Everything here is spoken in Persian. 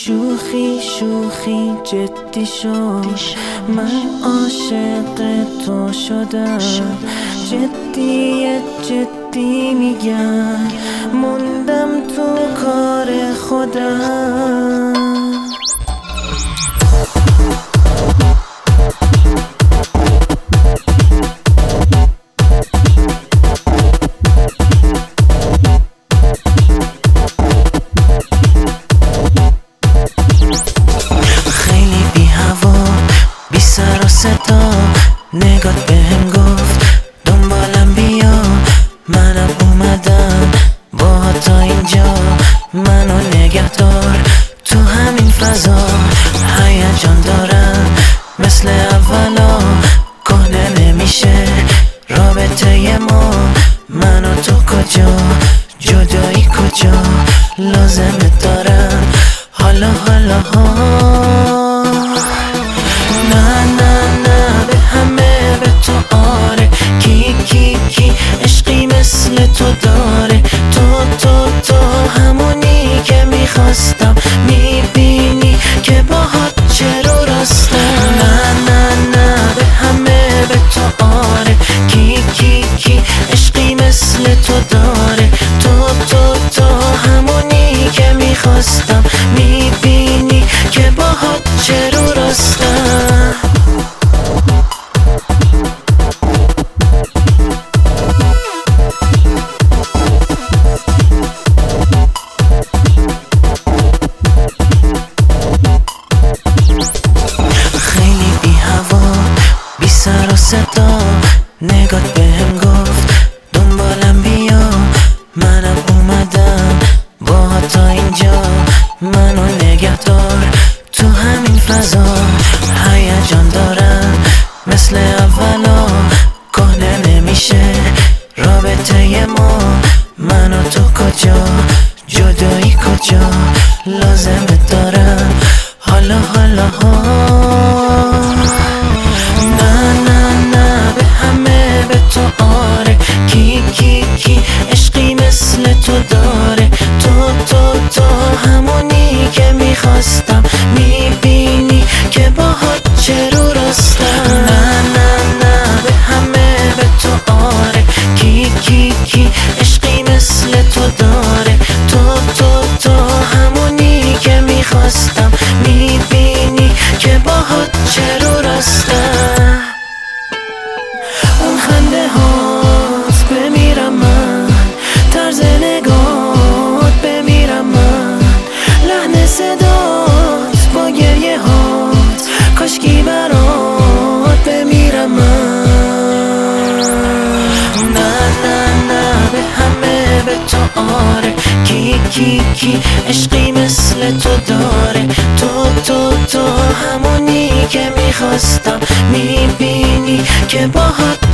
شوخی شوخی جدی شد، من عاشق تو شدم. جدی میگم، موندم تو کار خودم. سر و صدا نگات بهم گفت دنبالم بیا، منم اومدم با تا اینجا. منو نگه دار تو همین فضا، هیجان دارم مثل اولا. کهنه نمیشه رابطه ما، من و تو کجا، جدایی کجا، لازمت دارم حالا نه به همه به تو آره. کی عشقی مثل تو داره. تو همونی که میخواستم، میبینی که باهات چرا راستم. نه به همه به تو آره. کی عشقی مثل تو داره. تو همونی که میخواستم، میبینی که باهات چرا راستم. سر و صدا نگات بهم گفت دنبالم بیا، منم اومدم با تا اینجا. منو نگه دار تو همین فضا، هیجان دارم مثل اولا. کهنه نمیشه رابطه ما، من و تو کجا، جدایی کجا، لازمت دارم حالا نه به همه به تو آره. کی عشقی مثل تو داره. تو همونی که میخواستم، میبینی که باهات چرا راستم. نه به همه به تو آره. کی عشقی مثل تو داره. تو همونی که میخواستم، میبینی که باهات چرا راستم. اون خنده هات بمیرم من، طرز نگات بمیرم من، لحن صدات با گریه هات، کاشکی برات بمیرم من. نه به همه به تو آره. کی عشقی مثل تو داره. تو همونی که میخواستم، میبینی که باهات